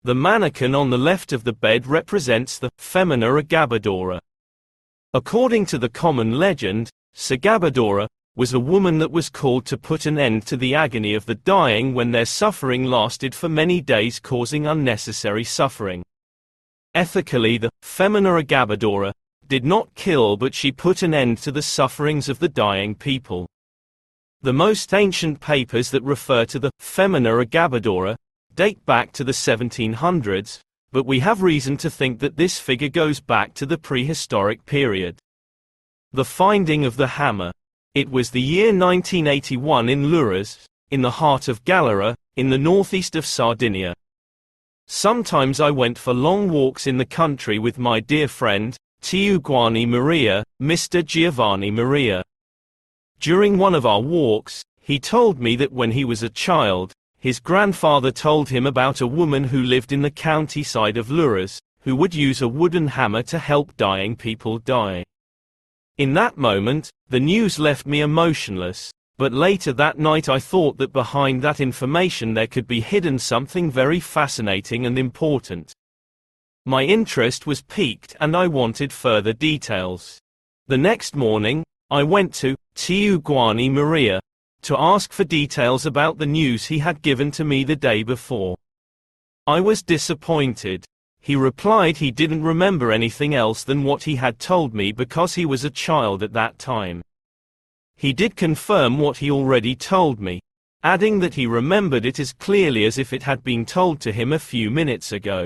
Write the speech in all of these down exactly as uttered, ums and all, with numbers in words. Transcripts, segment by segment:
The mannequin on the left of the bed represents the Femina Agabadora. According to the common legend, Sagabadora was a woman that was called to put an end to the agony of the dying when their suffering lasted for many days, causing unnecessary suffering. Ethically, the Femina Agabadora did not kill, but she put an end to the sufferings of the dying people. The most ancient papers that refer to the Femina Agabadora date back to the seventeen hundreds, but we have reason to think that this figure goes back to the prehistoric period. The finding of the hammer. It was the year nineteen eighty-one in Lures, in the heart of Galera, in the northeast of Sardinia. Sometimes I went for long walks in the country with my dear friend, Giovanni Maria, Mister Giovanni Maria. During one of our walks, he told me that when he was a child, his grandfather told him about a woman who lived in the countryside of Lures, who would use a wooden hammer to help dying people die. In that moment, the news left me emotionless, but later that night I thought that behind that information there could be hidden something very fascinating and important. My interest was piqued and I wanted further details. The next morning, I went to Giovanni Maria to ask for details about the news he had given to me the day before. I was disappointed. He replied he didn't remember anything else than what he had told me because he was a child at that time. He did confirm what he already told me, adding that he remembered it as clearly as if it had been told to him a few minutes ago.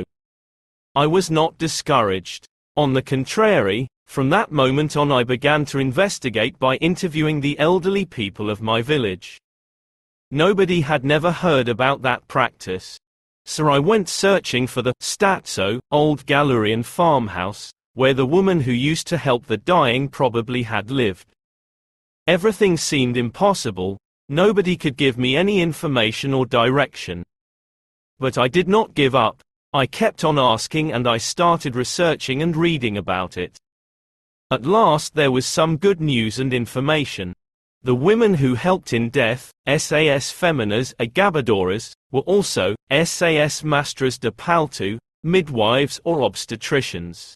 I was not discouraged. On the contrary, from that moment on I began to investigate by interviewing the elderly people of my village. Nobody had never heard about that practice. So I went searching for the Stazzo, old Galurian farmhouse, where the woman who used to help the dying probably had lived. Everything seemed impossible, nobody could give me any information or direction. But I did not give up, I kept on asking and I started researching and reading about it. At last there was some good news and information. The women who helped in death, Sas Feminas Agabadoras, were also Sas Mastras de Parto, midwives or obstetricians.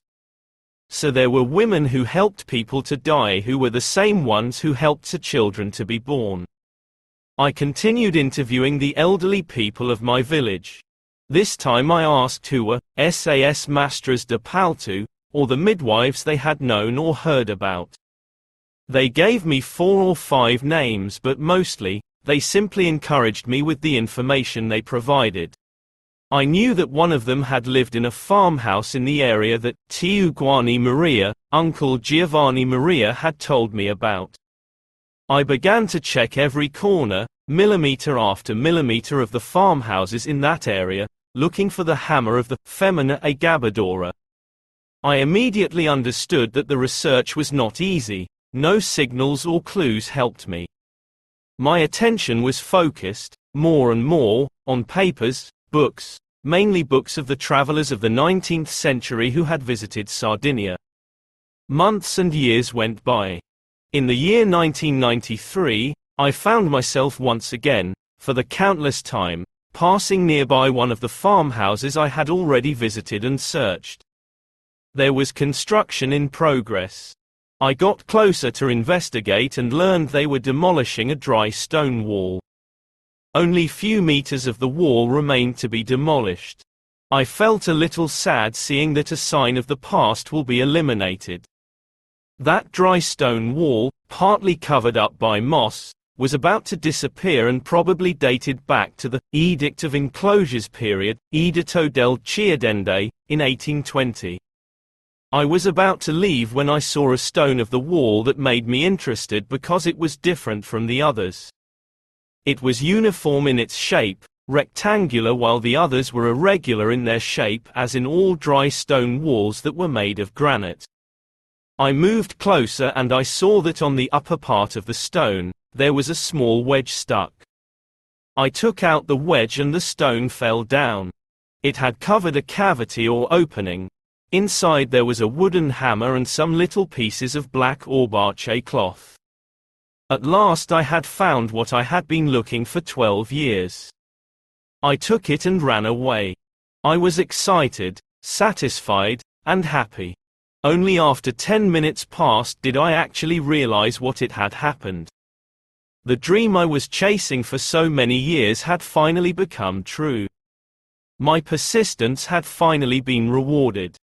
So there were women who helped people to die who were the same ones who helped the children to be born. I continued interviewing the elderly people of my village. This time I asked who were Sas Mastras de Parto, or the midwives they had known or heard about. They gave me four or five names, but mostly, they simply encouraged me with the information they provided. I knew that one of them had lived in a farmhouse in the area that Giovanni Maria, Uncle Giovanni Maria, had told me about. I began to check every corner, millimeter after millimeter of the farmhouses in that area, looking for the hammer of the Femina Agabadora. I immediately understood that the research was not easy. No signals or clues helped me. My attention was focused, more and more, on papers, books, mainly books of the travelers of the nineteenth century who had visited Sardinia. Months and years went by. In the year nineteen ninety-three, I found myself once again, for the countless time, passing nearby one of the farmhouses I had already visited and searched. There was construction in progress. I got closer to investigate and learned they were demolishing a dry stone wall. Only few meters of the wall remained to be demolished. I felt a little sad seeing that a sign of the past will be eliminated. That dry stone wall, partly covered up by moss, was about to disappear and probably dated back to the Edict of Enclosures period, Editto del Chiodende, in eighteen twenty. I was about to leave when I saw a stone of the wall that made me interested because it was different from the others. It was uniform in its shape, rectangular, while the others were irregular in their shape, as in all dry stone walls that were made of granite. I moved closer and I saw that on the upper part of the stone, there was a small wedge stuck. I took out the wedge and the stone fell down. It had covered a cavity or opening. Inside there was a wooden hammer and some little pieces of black orbache cloth. At last I had found what I had been looking for twelve years. I took it and ran away. I was excited, satisfied, and happy. Only after ten minutes passed did I actually realize what it had happened. The dream I was chasing for so many years had finally become true. My persistence had finally been rewarded.